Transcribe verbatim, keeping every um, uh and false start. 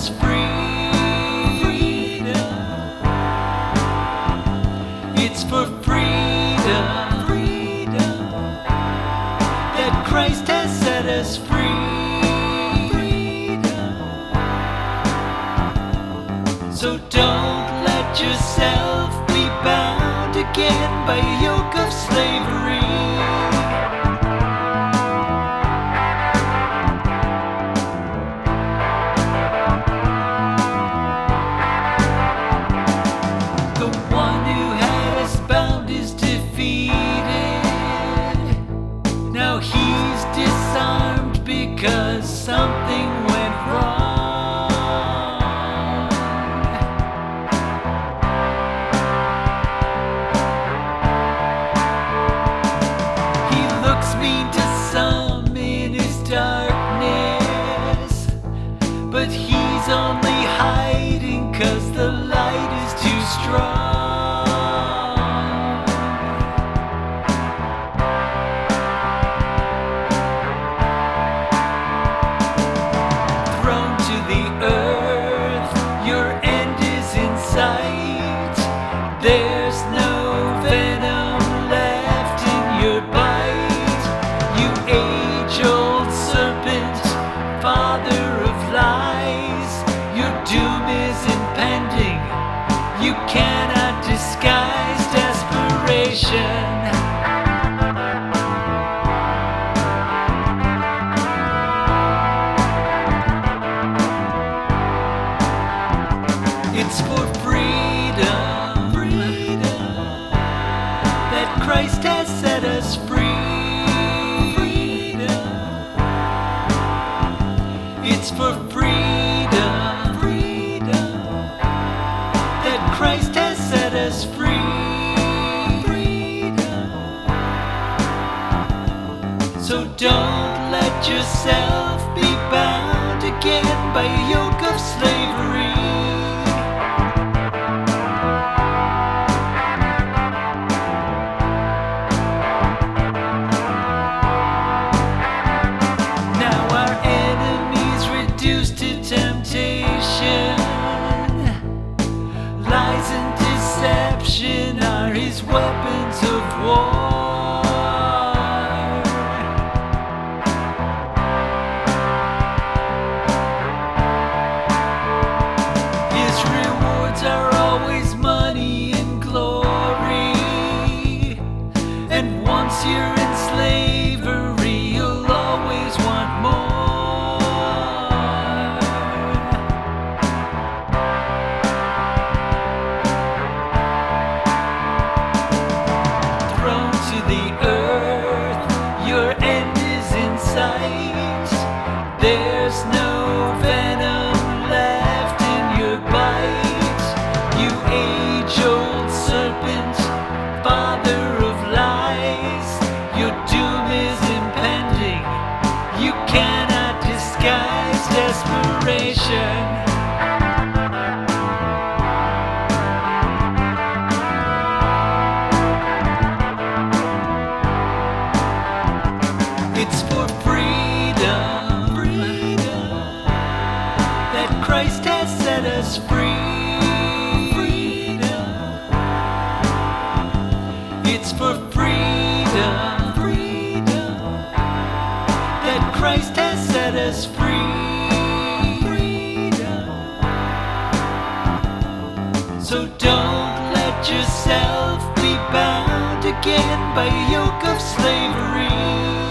us free. Freedom. It's for freedom, freedom that Christ has set us free. Freedom. So don't let yourself be bound again by a yoke of slavery. He's disarmed because something went wrong. He looks mean to some in his darkness, but he's only hiding 'cause the light is too strong. There's no venom left in your bite, you age-old serpent, father of lies. Your doom is impending, you cannot disguise desperation. It's for freedom Christ has set us free. Freedom. It's for freedom, freedom that Christ has set us free. Freedom. So don't let yourself be bound again by a yoke of slavery. Lies and deception are his weapons of war. His rewards are always money and glory, and once you're in slavery, you'll always want more. There's no venom left in your bite, you age-old serpent, father of lies. Your doom is impending, you cannot disguise desperation. It's for freedom Christ has set us free. Freedom. It's for freedom, freedom that Christ has set us free. Freedom. So don't let yourself be bound again by a yoke of slavery.